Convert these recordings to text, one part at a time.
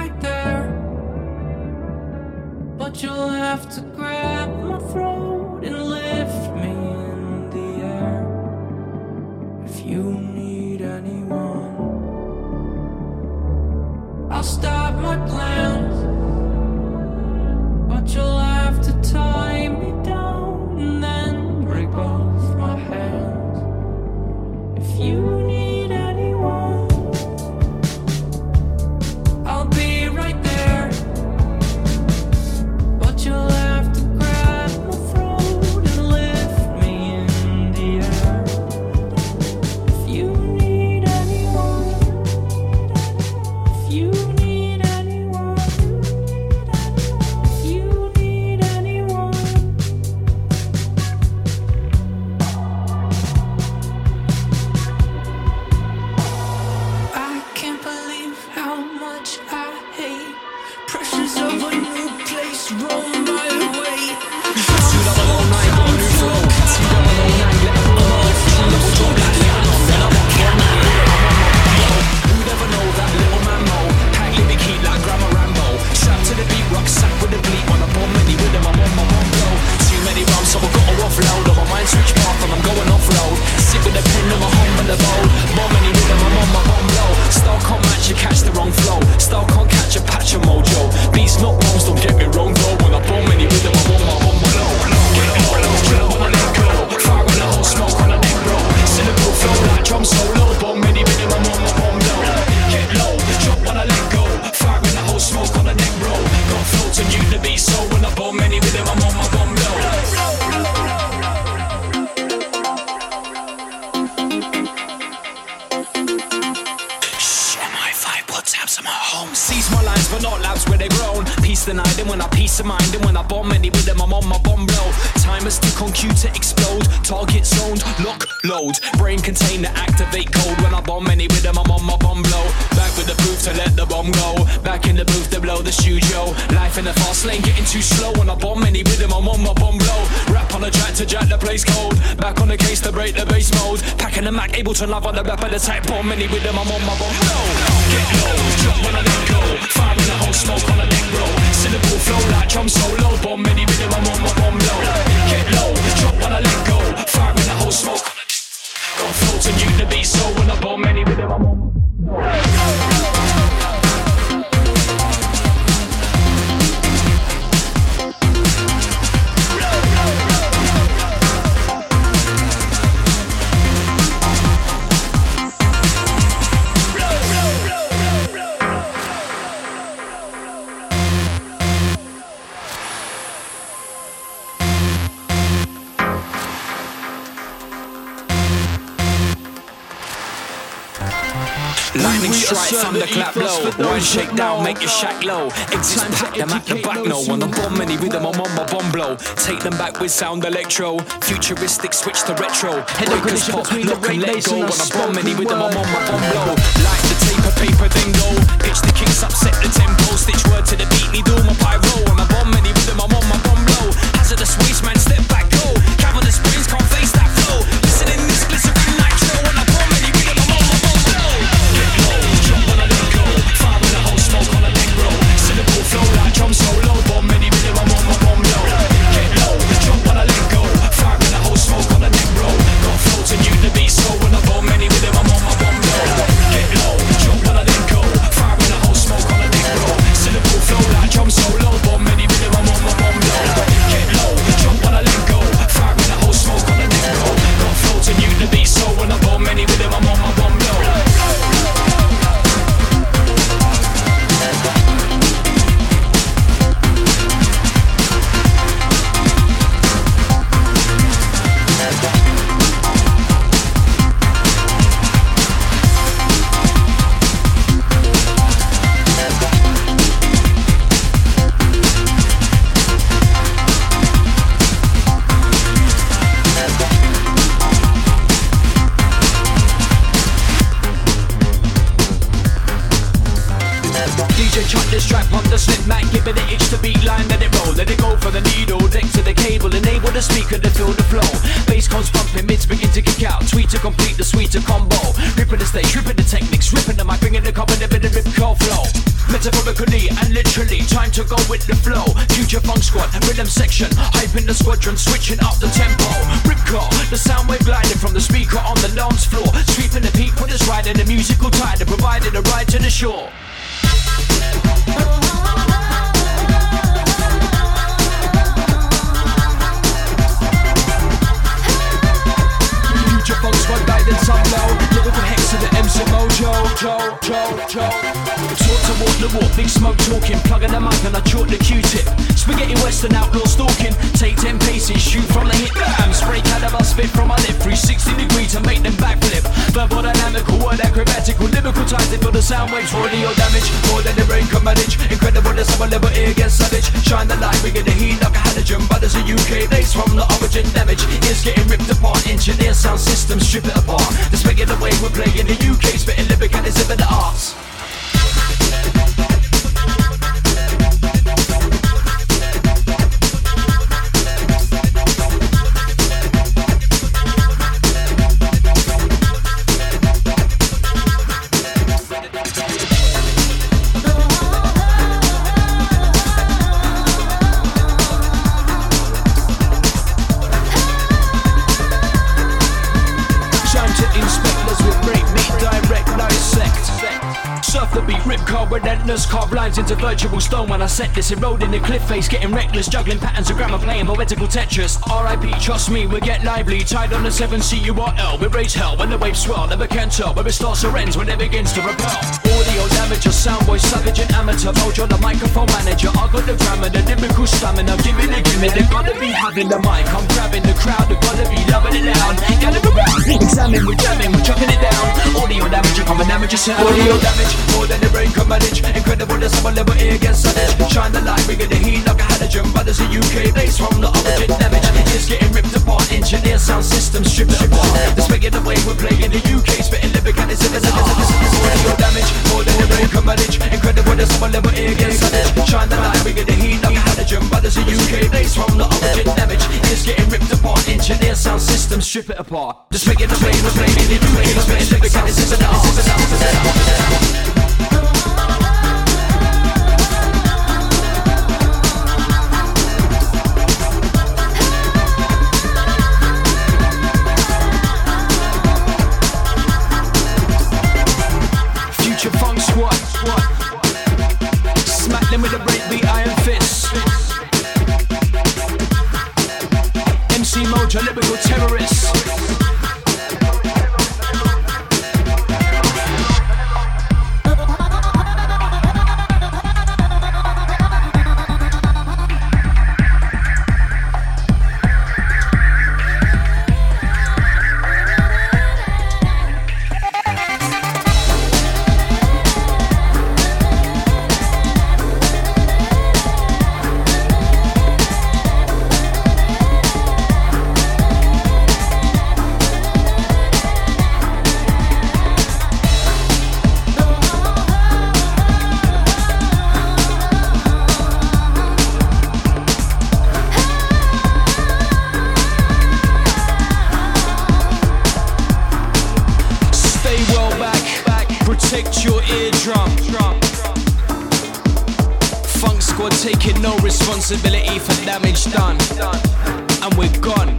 right there, but you'll have to grab my throat and lift me in the air. If you need anyone, I'll stop my plans, but you'll have to tie me down and then break both my hands. If you need anyone, I'll be right there, but you'll have to grab my throat and lift me in the air. If you need anyone, if you need anyone, if you need anyone. I can't believe how much I hate pressures of a new place roll my way. Who'd ever know that little man Mo? Pack Libby Keat like Grandma Rambo. Strapped to the beat, rucksack with a bleep. On a bomb, many with them, I'm on my bomb blow. Too many rums, so I gotta offload. On my mind switch path and I'm going off-road. Sit with a pen on my home and the bowl. Bomb, many with them, I'm on my bomb blow. Style can't match, you catch the wrong flow. Style can't catch a patch of mojo. Beats not bombs, don't get me wrong though. When I bomb, many with them, I'm on my bomb blow. Get low, drop on a neck glow. Fire in the whole smoke on a neck bro. Syllable flow like drum solo. Bomb, many with them, I'm on my bomb blow. Get low, drop when I let go. Fire in the whole smoke on a neck bro. Got flow to mute the beat, so when I bomb, many with them, I'm on my bomb blow. Tabs I'm at home. Seize my lines but not labs where they grown. Peace denied and when I peace of mind. And when I bomb any with them I'm on my bomb blow. Timers tick on cue to explode. Target zoned, lock, load. Brain container activate code. When I bomb any with them I'm on my bomb blow. Back with the proof to let the bomb go. Back in the booth to blow the studio. Life in the fast lane getting too slow. When I bomb any with them I'm on my bomb blow. Rap on the track to jack the place cold. Back on the case to break the bass mode. Packing the Mac able to love on the rap of the type bomb any with them I'm on my bomb blow. Get low. Drop when I let go. Fire in the whole smoke on a neck bro. Syllable flow like drum solo. Bomb many rhythm I'm on my bomb blow. Get low, drop when I let go. Fire in the whole smoke on a neck. Got flow to mute the beat, so when I bomb many rhythm I'm on my lightning strike, thunderclap blow. One shake down, make your shack low. Exits pack them at the back, no. On the bomb, any rhythm, I'm on my bomb blow. Take them back with sound electro. Futuristic, switch to retro. Breakers pop, lock and let go. On the bomb, any rhythm, I'm on my bomb blow. Light the tape, paper, then go. Pitch the kicks up, set the tempo. Stitch word to the beat, need all my pyro. On the bomb, any rhythm, I'm on my bomb blow. Hazardous waste, man, step back, go. Cover the springs, can't face that flow. Listening this glycerin nitro. On the bomb, any rhythm, I'm on my bomb blow. Jump when I let go. Fire in the whole smoke on a neck bro. Syllable flow like drum solo. Bomb many rhythm I'm on my bomb low. Get low, jump when I let go. Fire in the whole smoke on a neck bro. Got flow to mute the beat, so when I bomb many rhythm I'm on my bomb low. Get low, jump when I let go. Fire in the whole smoke on a neck bro. Syllable flow like drum solo. Bomb many rhythm I'm on my bomb low. Get low, jump when I let go. Fire in the whole smoke on a neck bro. Got flow to mute the beat, so when I bomb many rhythm I'm on my bomb low. Chuck this track, pump the slip mat, give it an itch to beat line, let it roll, let it go for the needle, deck to the cable, enable the speaker to feel the flow. Bass comes pumping, mids begin to kick out, tweet to complete the sweeter combo. Ripping the stage, ripping the techniques, ripping the mic, bringing the carbon, a bit of rip curl flow. Let metaphorically and literally, time to go with the flow. Future Funk Squad, rhythm section, hyping the squadron, switching up the tempo. Ripcore, the sound wave gliding from the speaker on the lounge floor, sweeping the peak, put us right in the musical tide and providing a ride to the shore. Future Funk Squad guidance up low, lyrical hex to the MC Mojo. Talk toward the walk, big smoke talking, plugging the mic and I chalk the Q-tip. Spaghetti Western outlaw stalking, take 10 paces, shoot from the hip. Bam, spray caliber, spit from my lip, 360 degree to make them backflip. Verbal dynamical, word acrobatical, lyrical ties for the sound waves, audio damage, more than the brain can manage. Incredible, the summer level ear gets savage. Shine the light, we get the heat like a halogen, but there's a UK base from the origin damage. Ears getting ripped apart, engineer sound system, strip it apart. The spaghetti the way we're playing the UK, spitting lyric and it's in the arts. Relentless, carve lines into virtual stone when I set this. Eroding the cliff face, getting reckless, juggling patterns of grammar, playing poetical Tetris. R.I.P. Trust me, we get lively. Tied on the 7CURL, we raise hell when the waves swell. Never can tell where it starts or ends when it begins to repel. Audio damage, a sound boy, savage and amateur. Mojo, the microphone manager. I got the grammar, the lyrical stamina. Give me, they gotta be having the mic. I'm grabbing the crowd, they gotta be loving it loud. Gather around, examine, we're jamming, we're chucking it down. Audio damage, I'm an amateur sound. Audio damage, more than the brain can manage. Incredible, the summer level ear gets savage. Shine the light, we get the heat like a halogen. But there's a UK base from the origin damage. It's getting ripped apart, engineer sound system, strip it apart. The spaghetti the way we're playing the UK, spitting lyric and it's in the audio damage, more than the brain can manage. Incredible, the summer level ear gets savage. Shine the light, we get the heat like a halogen. But there's a UK base from the origin damage. It's getting ripped apart, engineer sound system, strip it apart. The spaghetti the way we're playing the UK, spitting lyric and it's in the Funk Squad, smack them with a breakbeat iron fist. MC Mojo, lyrical terrorists. Protect your eardrum. Funk Squad taking no responsibility for damage done. And we're gone.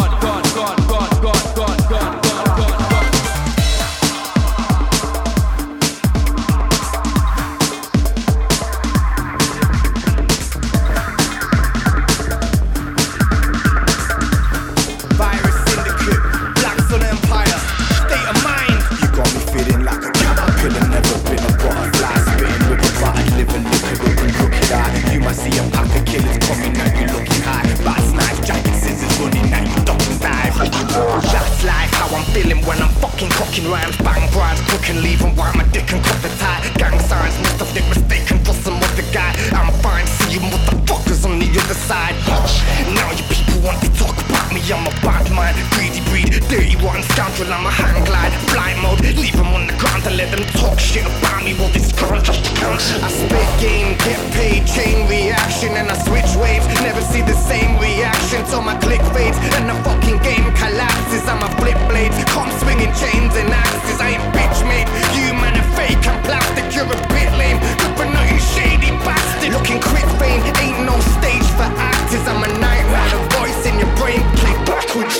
Rhymes, bang rhymes, cooking, leaving while my dick and cut the tie. Gang signs, must have been mistaken for some other guy. I'm fine, see you motherfuckers on the other side. Now you people want to talk about me, I'm a bad man, greedy breed, dirty one scoundrel, I'm a hang glide, flight mode, leave them on the ground and let them talk shit about me while this girl just counts. I spit game, get paid, chain reaction, and I switch waves, never see the same reaction till my click fades and the fucking game collapses. I'm a flip blade, come swinging chains and axes. I ain't bitch made, you man are fake and plastic. you're a bit lame. Good but not you shady bastard. Looking quick fame, ain't no stage for actors. I'm a nightmare, a voice in your brain, play backwards.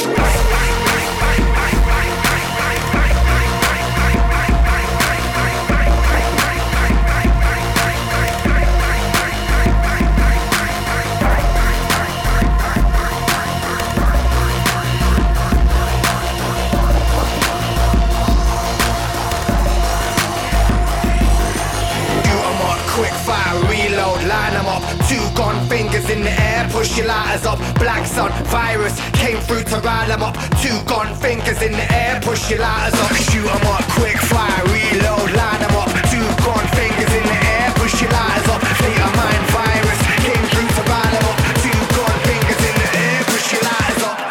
Line them up, two gone fingers in the air, push your lighters up. Black sun, virus, came through to rile them up. Two gone fingers in the air, push your lighters up. Shoot them up, quick fire, reload, line them up. Two gone fingers in the air, push your lighters up. State of mind, virus, came through to rile them up. Two gone fingers in the air, push your lighters up.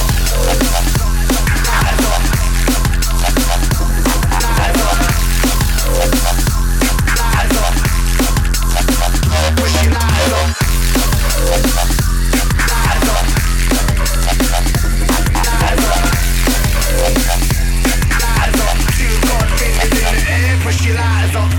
Lighters up. Lighters up. Lighters up. Push your lighters up. Lighters up. Lighters up. Lighters up. Two gone fingers in the air, push your lighters up.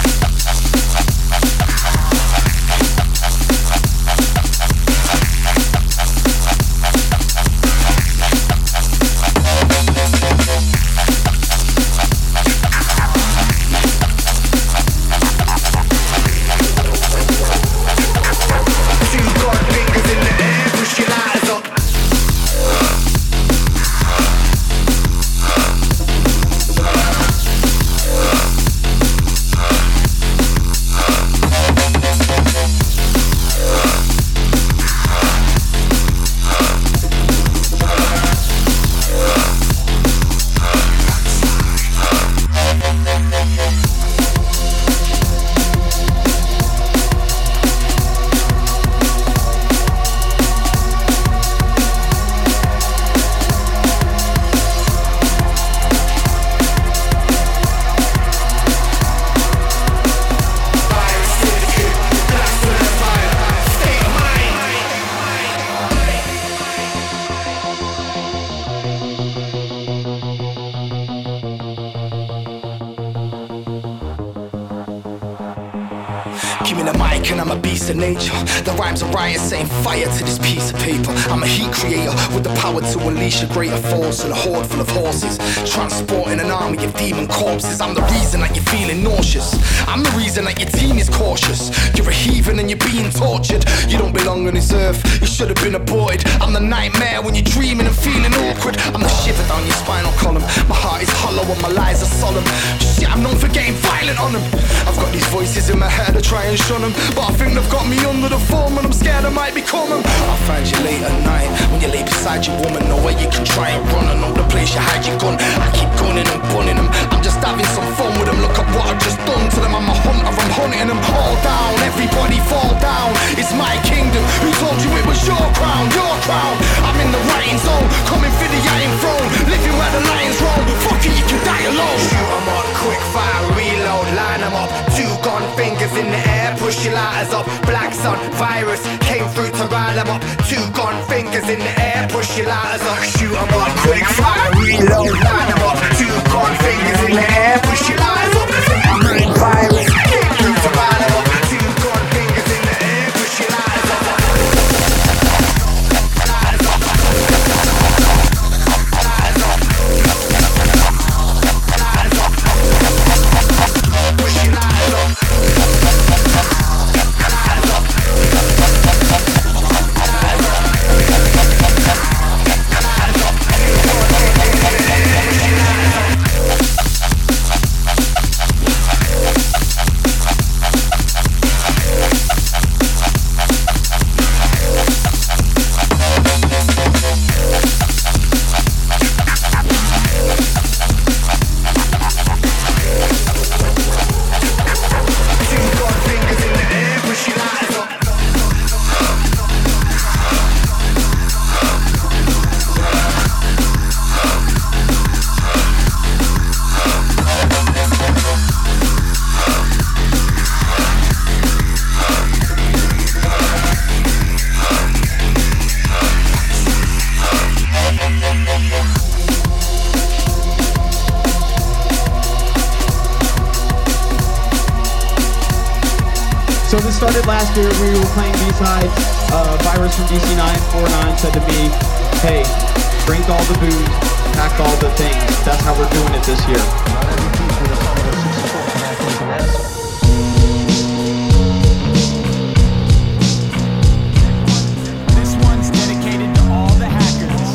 Give me the mic and I'm a beast of nature. The rhymes are riot, setting fire to this piece of paper. I'm a heat creator with the power to unleash a greater force and a horde full of horses, transporting an army of demon corpses. I'm the reason that you're feeling nauseous. I'm the reason that your team is cautious. You're a heathen and you're being tortured. You don't belong on this earth, you should have been aborted. I'm the nightmare when you're dreaming and feeling awkward. I'm the shiver down your spinal column. My heart is hollow and my lies are solemn. Shit, I'm known for getting violent on them. I've got these voices in my head, I try and shun them, but I think they've got me under the form and I'm scared I might become them. I'll find you late at night when you lay beside your woman. Know where you can try and run, I know the place you hide your gun. I keep gunning and bunning them, I'm just having some fun with them. Look at what I've just done to them. I'm a hunter, I'm hunting them all down. Everybody fall down, it's my kingdom. Who told you it was your crown, your crown? I'm in the writing zone, coming for the iron throne, living where the lions roam. Fuck it, you can die alone. Shoot 'em up, quick fire, reload, line 'em up. Two gone fingers in the air, push your lighters up. Black sun, virus, came through to rile 'em up. Two gone fingers in the air, push your lighters up. Shoot 'em up, quick fire, reload, line 'em up. Two gone fingers in the air, push your lighters up. Virus, came through to rile 'em up. Two gone fingers in the air, push your lighters up. Lighters up. Lighters up. Lighters up. Push your lighters up. Lighters up. So this started last year. We were playing B-side. Virus from DC949 said to me, hey, drink all the booze, pack all the things. That's how we're doing it this year. This one's dedicated to all the hackers.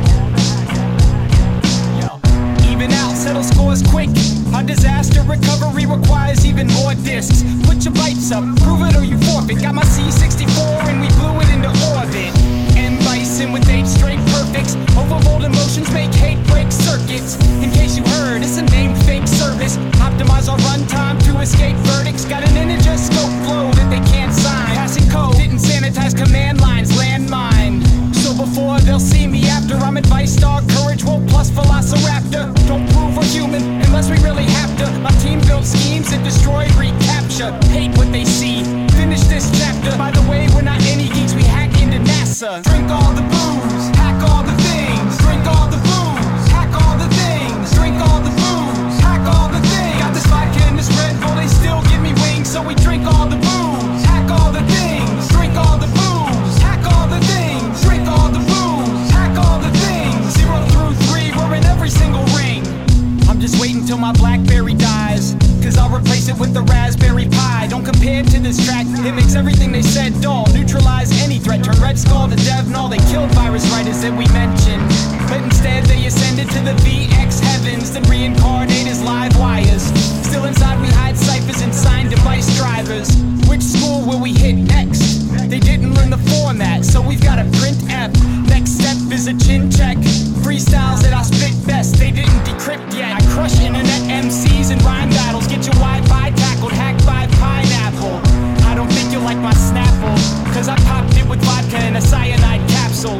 Yo, even out, settle scores quick. A disaster recovery requires even more discs. Put your bites up, prove it or you forfeit. Got my C64 and we blew it into orbit. M. Bison with 8 straight perfects. Overbold emotions make hate break circuits. In case you heard, it's a named fake service. Optimize our runtime to escape verdicts. Got an integer scope flow that they can't sign. Passing code, didn't sanitize command lines, landmine. So before they'll see me after, I'm advice star, courage, woke plus velociraptor. Don't prove we're human unless we really have to. My team built schemes that destroy, recapture. Hate what they see, finish this chapter. By the way, we're not any geeks, we hack into NASA. Drink all the booze, hack all the things. Drink all the booze, hack all the things. Drink all the booze, hack all the things. Got this vodka and this Red Bull, they still give me wings. So we drink all the booze, hack all the things. Drink all the booze, hack all the things. Drink all the booze, hack all the things. 0 through 3, we're in every single ring. I'm just waiting till my BlackBerry dies, cause I'll replace it with the Raspberry Pi. Don't compare to this track, it makes everything they said dull. Neutralize any threat, turn Red Skull to Dev Null. They killed virus writers that we mentioned, but instead they ascended to the VX heavens, then reincarnate as live wires. Still inside we hide ciphers and sign device drivers. Which school will we hit next? They didn't learn the format, so we've got a print F. Next step is a chin check. Freestyles that I spit best, they didn't decrypt yet. I crush internet MCs and rhyme battles. Get your Wi-Fi tackled, hacked by pineapple. I don't think you'll like my Snapple, cause I popped it with vodka in a cyanide capsule.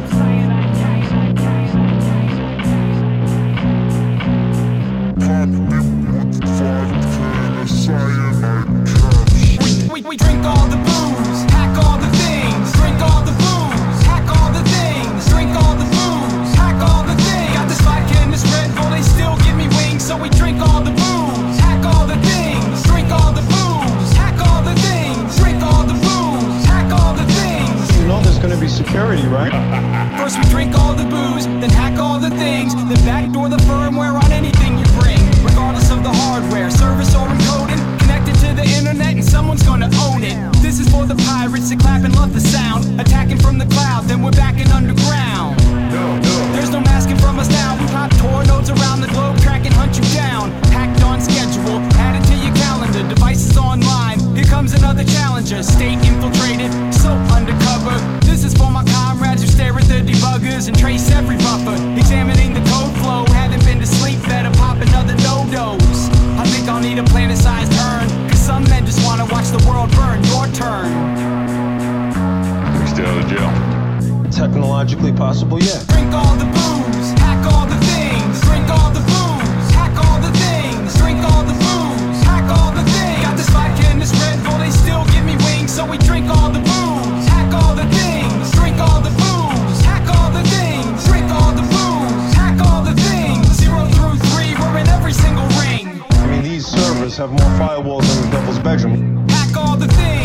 We drink all the booze, hack all the things. Drink all the booze, hack all the things. Drink all the booze, hack all the things. Got this vodka and this Red Bull, they still give me wings. So we drink all the booze, hack all the things. Drink all the booze, hack all the things. Drink all the booze, hack all the things. You know there's gonna be security, right? First we drink all the booze, then hack all the things. Then backdoor the firmware on anything you bring, regardless of the hardware, service or encoding. Connected to the internet and someone's gonna own it. This is for the pirates that clap and love the sound. Attacking from the cloud, then we're back in underground. There's no masking from us now. We pop tour nodes around the globe, track and hunt you down. Packed on schedule, add it to your calendar. Devices online, here comes another challenger. State infiltrated, so undercover. This is for my comrades who stare at the debuggers and trace every buffer. Examining the code flow, haven't been to sleep, better pop another no-dose. I think I'll need a planet-sized urn, cause some men just wanna watch the world burn. Your turn. Stay out of jail. Technologically possible, yeah. Drink all the booze, hack all the things. Drink all the booze, hack all the things. Drink all the booze, hack all the things. Got this vodka and this Red Bull, they still give me wings. So we drink all the booze, hack all the things. Drink all the booze, hack all the things. Drink all the booze, hack all the things. 0 through 3, we're in every single ring. I mean, these servers have more firewalls than the devil's bedroom. Hack all the things.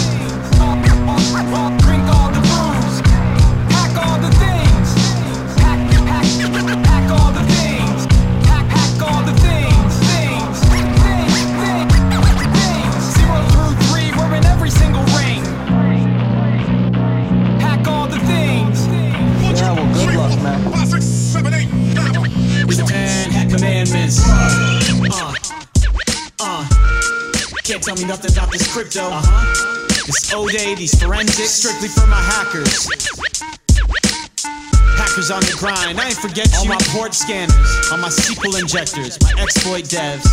Drink all the booze. Hack all the things. Hack all the things. Hack all the things. Things. 0 through 3, we're in every single ring. Hack all the things. Yeah, well, good luck, man. 5, 6, 7, 8. It's the 10 commandments. Can't tell me nothing about this crypto. This O-Day, these forensics, strictly for my hackers. Hackers on the grind, I ain't forget all you. My port scanners, all my SQL injectors, my exploit devs.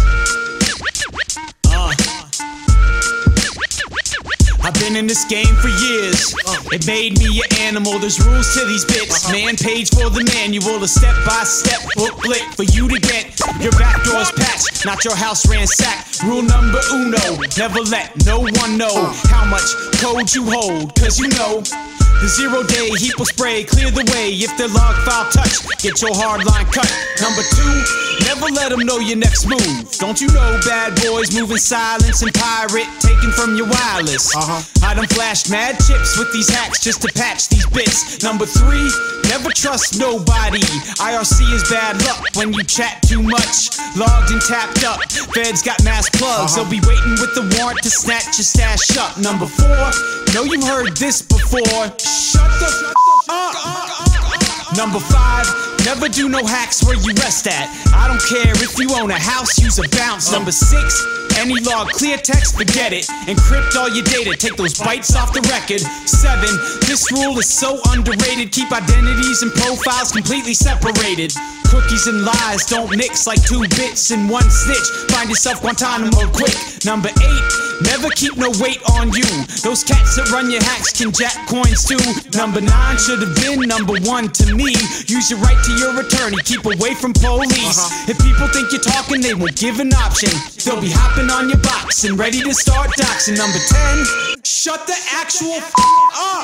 I've been in this game for years. It made me an animal. There's rules to these bits. Man page for the manual, a step-by-step booklet for you to get your back doors patched, not your house ransacked. Rule number uno, never let no one know how much code you hold, cause you know the 0-day heap will spray, clear the way if their log file touch, get your hard line cut. Number 2, never let them know your next move. Don't you know bad boys move in silence and pirate, taking from your wireless. I done flashed mad chips with these hacks just to patch these bits. Number 3, never trust nobody. IRC is bad luck when you chat too much. Logged and tapped up, feds got mass plugs. They'll be waiting with the warrant to snatch your stash up. Number 4, know you've heard this before. Shut the up. Number 5, never do no hacks where you rest at. I don't care if you own a house, use a bounce. Number 6, any log, clear text, forget it. Encrypt all your data, take those bytes off the record. 7, this rule is so underrated. Keep identities and profiles completely separated. Cookies and lies don't mix like 2 bits and 1 snitch. Find yourself Guantanamo quick. Number 8, never keep no weight on you. Those cats that run your hacks can jack coins too. Number 9 should have been number 1 to me. Use your right to your attorney, keep away from police. If people think you're talking, they won't give an option. They'll be hopping on your box and ready to start doxing. Number 10, shut the actual up.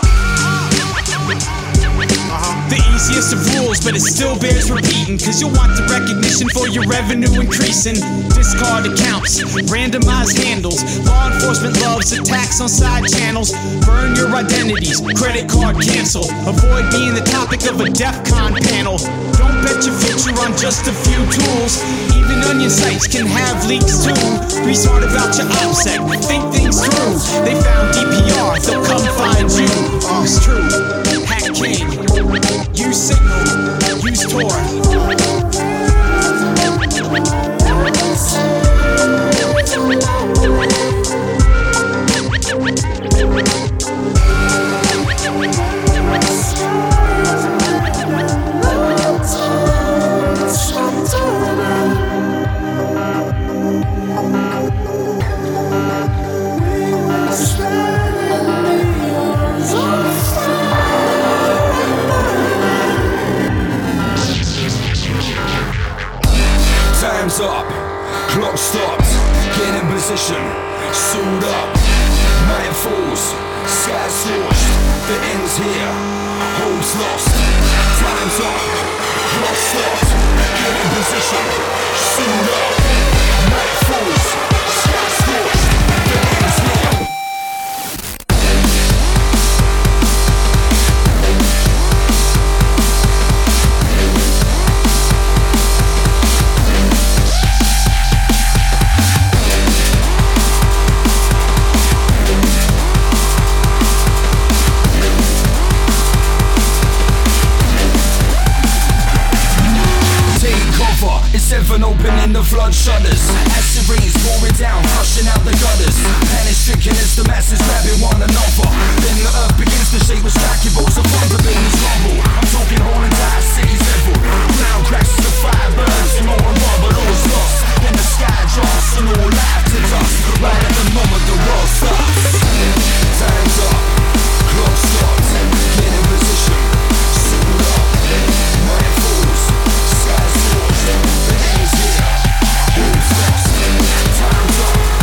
The easiest of rules, but it still bears repeating, cause you'll want the recognition for your revenue increasing. Discard accounts, randomized handles. Law enforcement loves attacks on side channels. Burn your identities, credit card cancel. Avoid being the topic of a DEFCON panel. Don't bet your future on just a few tools. Even onion sites can have leaks too. Be smart about your OPSEC, think things through. They found DPR, they'll come find you. It's true, Hack King. Use Signal, use Tor. Time's up, clock stopped, get in position, suit up. Night falls, sky scorched, the end's here, hope's lost. Time's up, clock stopped, get in position, suit up. Night falls, sky scorched, the end's here. It's heaven opening the flood shutters. Acid rains pouring down, flushing out the gutters. Panic stricken as the masses grabbing one another. Then the earth begins to shake with striking bolts of thunder, buildings rumble. I'm talking whole entire cities level. Ground crashes, the fire burns, more and more, but all is lost. Then the sky drops and all life to dust. Right at the moment the world stops. Time's up, clock stops, get in position, suit up. Night falls, sky scorched. The end's here, who's lost? Time's up.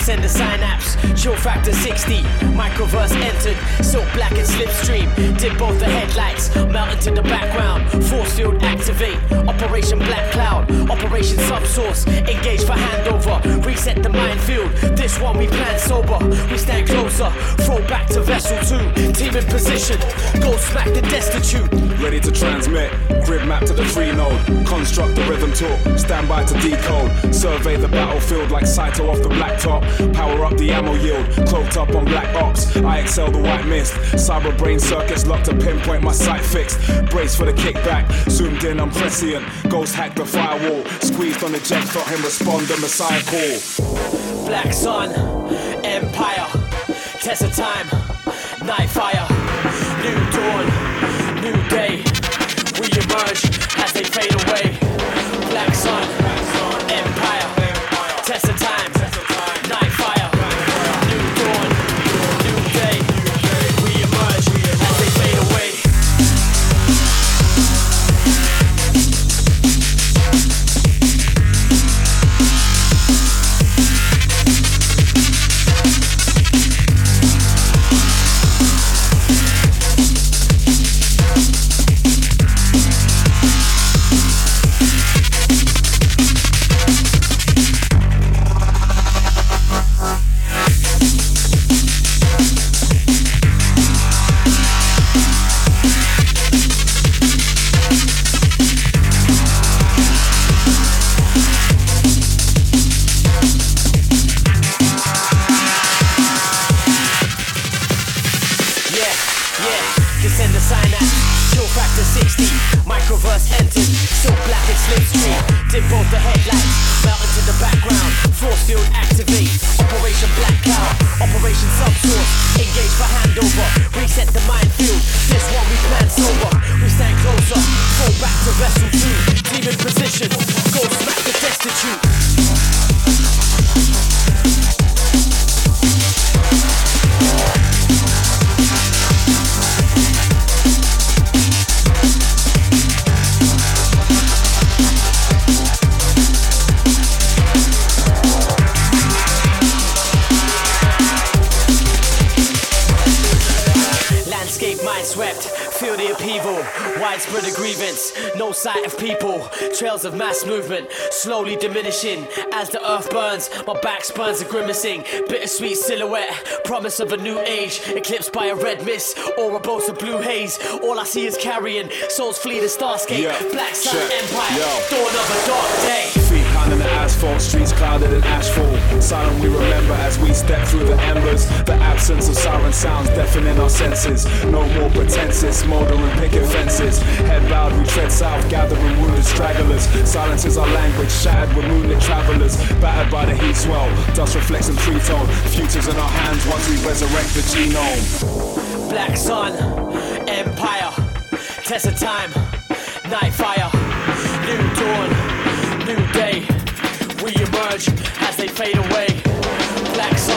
Descend the synapse, chill factor 60. Microverse entered, silk black and slipstream. Did both the headlights, melt into the background. Force field activate, Operation Black Cloud. Operation Subsource, engage for handover. Reset the minefield, this one we plan sober. We stand closer, throw back to vessel 2. Team in position, go smack the destitute. Ready to transmit, grid map to the free node. Construct the rhythm talk, stand by to decode. Survey the battlefield like Saito off the blacktop. Power up the ammo yield, cloaked up on black ops. I excel the white mist, cyber brain circuits locked to pinpoint my sight fixed. Brace for the kickback, zoomed in, I'm prescient. Ghost hack the firewall, squeezed on the jet, thought him respond the messiah call. Black Sun, Empire, test of time, night fire, new dawn, new day. We emerge as they fade away. Black Sun, Empire, test of time, night fire, new dawn, new day. We emerge as they fade away. Descend the synapse, chill factor 60. Microverse entered, silk black and slipstream. Did both the headlights, melt into the background. Force field activate, Operation Black Cloud. Operation Subsource, engage for handover. Reset the minefield, this one we plan sober. We stand closer, throw back to vessel 2. Team in position, go smack the destitute. Swept, feel the upheaval, widespread grievance, no sight of people, trails of mass movement, slowly diminishing as the earth burns, my back spurns are grimacing, bittersweet silhouette, promise of a new age, eclipsed by a red mist, or a bolt of blue haze, all I see is carrion, souls flee the starscape, Black Sun Empire, dawn of a dark day. Feet pounding the asphalt, streets clouded in ashfall. Silent we remember as we step through the embers. The absence of siren sounds deafening our senses. No more pretenses, smouldering picket fences. Head bowed, we tread south, gathering wounded stragglers. Silence is our language, shattered with moonlit travelers. Battered by the heat swell, dust reflects in three-tone. Futures in our hands once we resurrect the genome. Black Sun, Empire, test of time, night fire, new dawn, new day. We emerge as they fade away. Black Sun.